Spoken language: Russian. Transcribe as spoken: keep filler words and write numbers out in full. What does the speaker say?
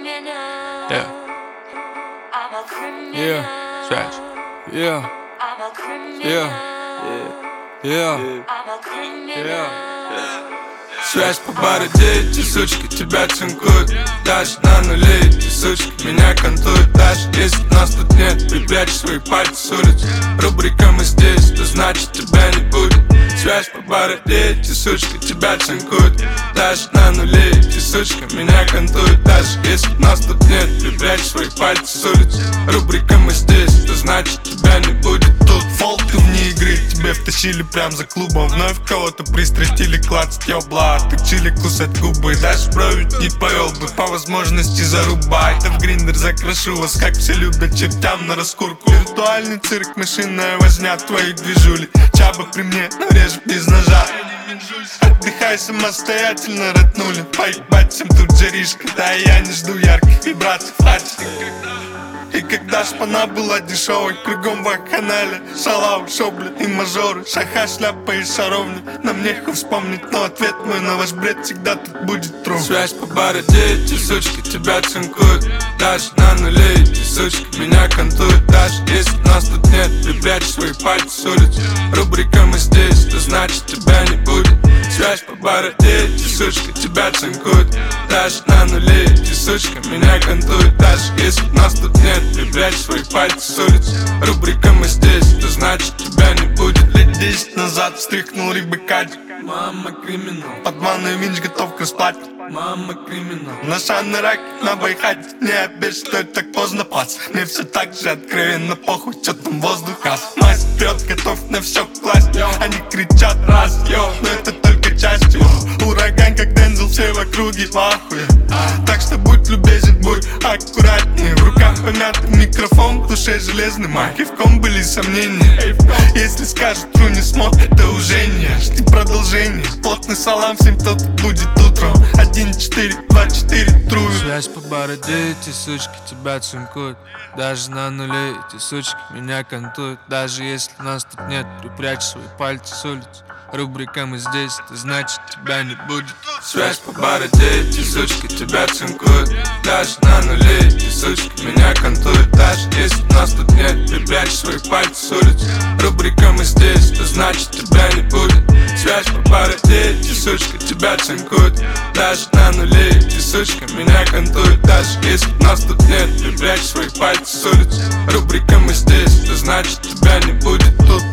Yeah. Yeah. Trash. Yeah. Yeah. Yeah. Yeah. Связь по бороде, эти сучки тебя цинкуют. Даже на нуле эти сучки меня кантуют. Даже если нас тут нет, припрячь свои пальцы с улиц. Рубрика «Мы здесь», то значит тебя не будет. Связь по бороде, эти сучки тебя цинкуют. Даже на нуле эти сучки меня кантуют. Даже если нас тут нет, припрячь свои пальцы с улиц. Рубрика «Мы здесь», то значит тебя не будет. Тут фолты вне игры, тебе втащили прям за клубом. Вновь кого-то пристрастили клацать ёбла. Ты чили кусать губы, даже брови не повел бы. По возможности зарубай, да в гриндер закрашу вас, как все любят, чертям на раскурку. Виртуальный цирк, машинная возня, твои движули. Чаба при мне, но режу без ножа. Отдыхай самостоятельно, ротнули. Поебать всем тут жаришка, да я не жду ярких вибраций в хате. И когда шпана была дешевой, кругом вакханалия, шалау, шобли и мажоры, шаха, шляпа и шаровня. Нам нехуй вспомнить, но ответ мой на ваш бред всегда тут будет тру. Связь по бороде, эти сучки тебя цинкуют. Даже на нуле эти сучки меня кантуют. Даже если нас тут нет, припрячь свои пальцы с улиц. Рубрика «Мы здесь», то значит тебя не будет. Связь по бороде, эти сучки тебя цинкуют. Даже на нуле эти сучки меня кантуют. Даже если нас тут нет, припрячь свои пальцы с улиц. Рубрика «Мы здесь», то значит тебя не будет. Лет десять назад встряхнул рыбы кадик. Мама криминал. Под ванной винч готов к расплате. Мама криминал. На шанный ракет на байхате. Не обед, что это так поздно, пац. Мне все так же откровенно похуй, что там воздух раз. Мать прет, готов на все класть. Они кричат раз, йо, но это только часть его. Ураган, как Дензел, все в округе в ахуе. Так что будь любезен, будь аккуратнее. В руках помятый микрофон, в душе железный маг. И в ком были сомнения. Если скажут, тру не смог, это уже не. Жди продолжение. Плотный салам всем, кто тут будет утром. Один, четыре, два, четыре, трую. Связь по бороде, эти сучки тебя цинкуют. Даже на нуле эти сучки меня кантуют. Даже если нас тут нет, припрячь свои пальцы с улиц. Рубрика «Мы здесь», то значит тебя не будет. Связь по бороде, эти сучки тебя цинкуют. Даже на нуле эти сучки меня кантуют. Даже если нас тут нет, припрячь свои пальцы с улиц. Рубрика «Мы здесь», то значит тебя не будет. Связь по бороде, эти сучки тебя цинкуют. Даже на нуле эти сучки меня кантуют. Даже если нас тут нет, припрячь свои пальцы с улиц. Рубрика «Мы здесь», то значит тебя не будет тут.